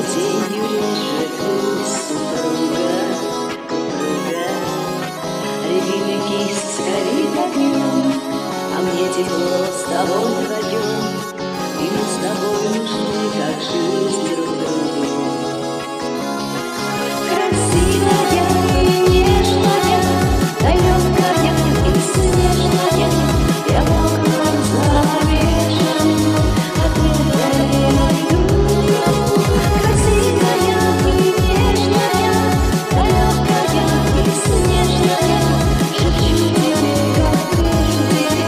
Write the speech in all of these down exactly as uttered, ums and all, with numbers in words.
тенью режет путь упруга, упруга. Рябиная кисть горит огнем, а мне тепло с тобой вдвоем, и мы с тобой нужны, как жизнь друг другу. Красивая и нежная, далекая и снежная, я в окнах завешен, ответа не найду. Красивая и нежная, далекая и снежная, шепчу тебе, как прежде.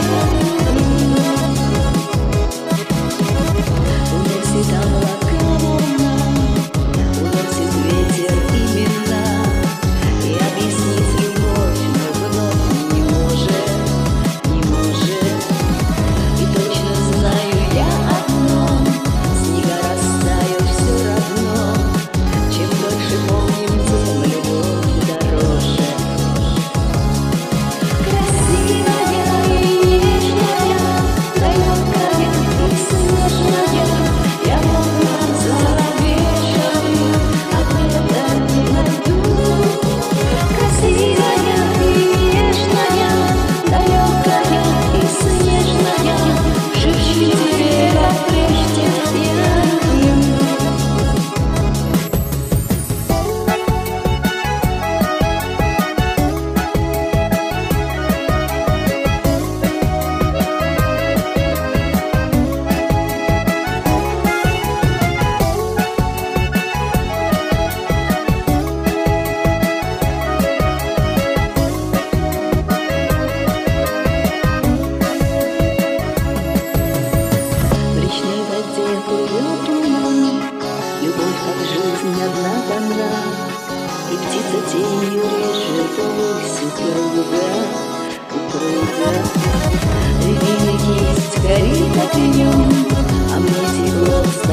Уносит облака волна, уносит ветер имена, и объяснить любовь мы вновь не может, не может. И точно знаю я одно: снега растают все равно, чем дольше помним, тем любовь дороже. Красивая и нежная, далекая и снежная, я в окнах завешен, ответа не найду. Красивая и нежная, далекая и снежная, шепчу тебе, как прежде я. В речной воде плывет туман, любовь как жизнь одна дана, и птица тенью режет ось упруга, упруга. Рябиная кисть горит огнем, а мне тепло с